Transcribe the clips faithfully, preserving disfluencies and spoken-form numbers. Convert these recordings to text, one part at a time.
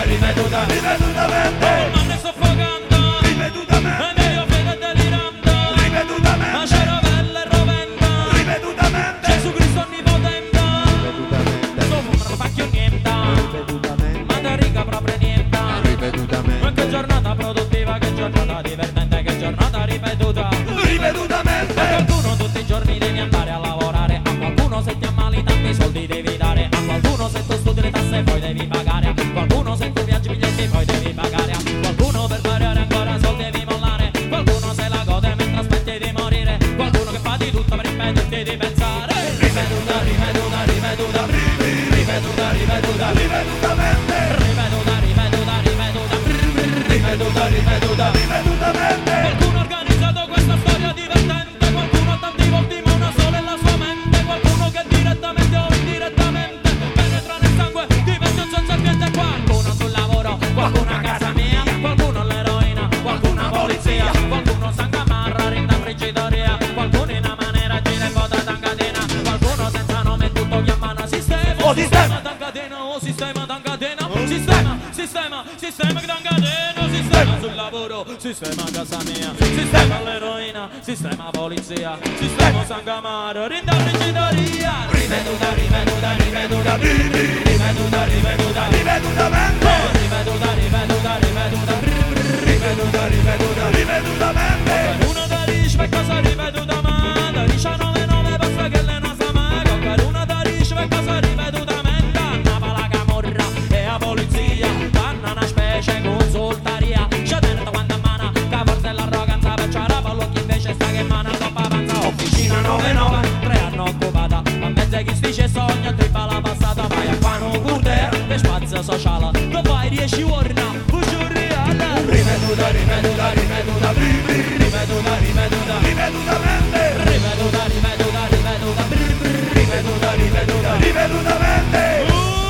ripetuta, ripetutamente. Oh, ma ne soffocando, Ripetutamente. e meglio fede delirando, Ripetutamente. ma c'è rovella e roventa, Ripetutamente. Gesù Cristo onnipotente, Ripetutamente. sto fumando pacchio niente, Ripetutamente. ma da riga proprio niente. Ripetutamente. Ma che giornata produttiva, che giornata divertente, che giornata ripetuta. Ripetutamente. A qualcuno tutti i giorni devi andare a lavorare, a qualcuno se ti ammali tanti soldi devi dare, a qualcuno se tu studi le tasse poi devi pagare, a qualcuno se tu viaggi biglietti poi devi pagare, a qualcuno per variare ancora soldi devi mollare, qualcuno se la gode mentre aspetti di morire, qualcuno che fa di tutto per impedirti di pensare. Ripetuta, ripetuta, ripetuta, ripetuta, ripetuta, Ripetutamente. ripetuta, ripetuta, ripetuta, Ripetuta, ripetuta, ripetutamente. qualcuno ha organizzato questa storia divertente, qualcuno ha tanti volti ma una sola è la sua mente, qualcuno che direttamente o indirettamente penetra nel sangue, diventa un senza ambiente, qualcuno sul lavoro, qualcuno a casa mia, qualcuno all'eroina, qualcuno a polizia, qualcuno sangamarra, rinda frigitoria, qualcuno in una maniera gira e vota tancatina, qualcuno senza nome tutto chiamano sistema, Oh, sistema. tancatena, oh sistema tancatena, sistema, sistema, sistema tancatena, sistema sul lavoro, sistema a casa mia, sistema all'eroina, sistema polizia, sistema sangamaro, rinda frigitoria, ripetuta, ripetuta, ripetuta, ripetuta, ripetuta, Ripetutamente. oh, ripetuta, ripetuta, ripetuta, Ripetuta, ripetuta, ripetutamente. per una da rish per casa ripetuta ma, da rish a nove nove basta che le nasa ma, per una da rish per casa ripetutamente, annava la camorra e la polizia, fanno una specie consultaria, c'è dentro quando mana, che forse è l'arroganza per ciarapa, l'occhio invece sta che mana troppa panza, officina nove nove, tre hanno occupata, ma mezzo chi stice sogno, trippa la passata, vai a quano curte, per spazio sociale, tu fai riesci orna, fuggio reale, Ripetuta, ripetuta, ripetuta, ripetuta, ripetuta, ripetutamente. ripetuta, ripetuta, ripetuta, Ripetuta, ripetuta, ripetutamente.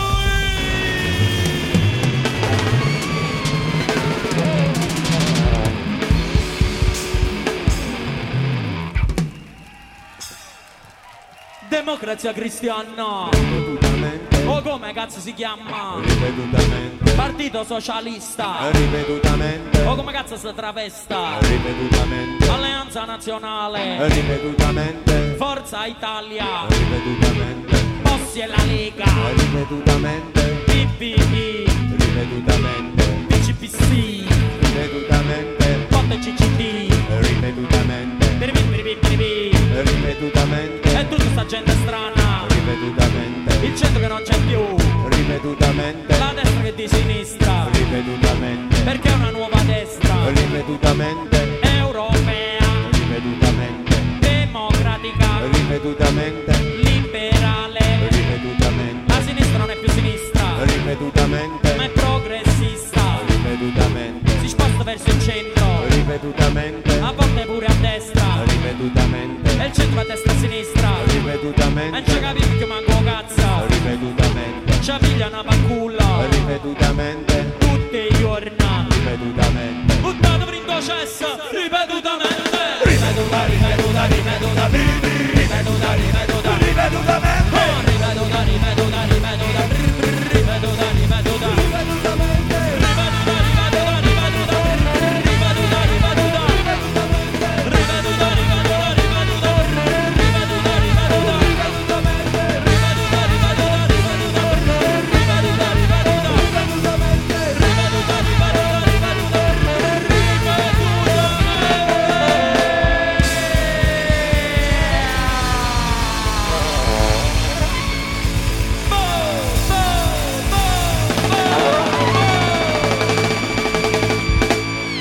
democrazia cristiana, Ripetutamente. o come cazzo si chiama, Ripetutamente. partito socialista, Ripetutamente. o come cazzo si travesta, Ripetutamente. alleanza nazionale, Ripetutamente. forza Italia, Ripetutamente. Bossi e la Lega, Ripetutamente. P P I, Ripetutamente. P C P C, Ripetutamente. Voto C C D, Ripetutamente. Biribì, biribì, biribì, Ripetutamente. e tutta sta gente strana, Ripetutamente. il centro che non c'è più, Ripetutamente. la destra che di sinistra, Ripetutamente. perché è una nuova destra, Ripetutamente. europea, Ripetutamente. democratica, Ripetutamente. liberale, Ripetutamente. la sinistra non è più sinistra, Ripetutamente. ma è progressista, Ripetutamente. si sposta verso il centro, Ripetutamente. a volte pure a destra, Ripetutamente. e il centro a destra e a sinistra, e Ripetutamente. non ci capisco più manco cazzo, Ripetutamente. ci piglia una panculla, Ripetutamente. tutti i giorni, Ripetutamente. buttato per in cesso, ripetutamente, Ripetuta, ripetuta, ripetutamente. ripetuta, ripetuta, Ripetutamente. oh, ripetuta, ripetuta, ripetuta, ripetuta, ripetuta, Ripetutamente.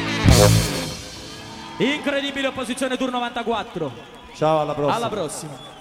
Incredibile opposizione Tour novantaquattro. Ciao, alla prossima. Alla prossima.